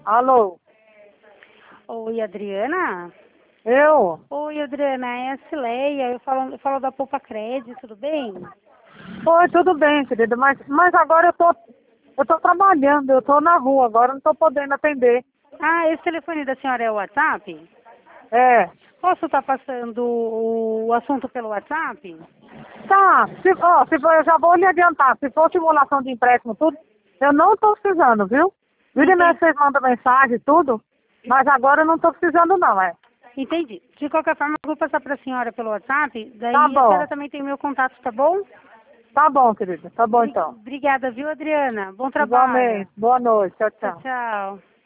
Alô? Oi, Adriana? Eu? Oi, Adriana, é a Cileia, eu falo da Poupa Crédito, tudo bem? Oi, tudo bem, querida, mas agora eu tô trabalhando, eu tô na rua agora, não tô podendo atender. Ah, esse telefone da senhora é o WhatsApp? É. Posso estar passando o assunto pelo WhatsApp? Tá, se for, eu já vou lhe adiantar, se for simulação de empréstimo, tudo, eu não tô precisando, viu? Vira e mexe, Entendi. vocês mandam mensagem e tudo, mas agora eu não tô precisando não, é. Entendi. De qualquer forma, eu vou passar para a senhora pelo WhatsApp, Tá daí a bom, senhora também tem o meu contato, tá bom? tá bom, querida, tá bom então. Obrigada, viu, Adriana? Bom trabalho. Igualmente, boa noite, tchau, Tchau, tchau. tchau.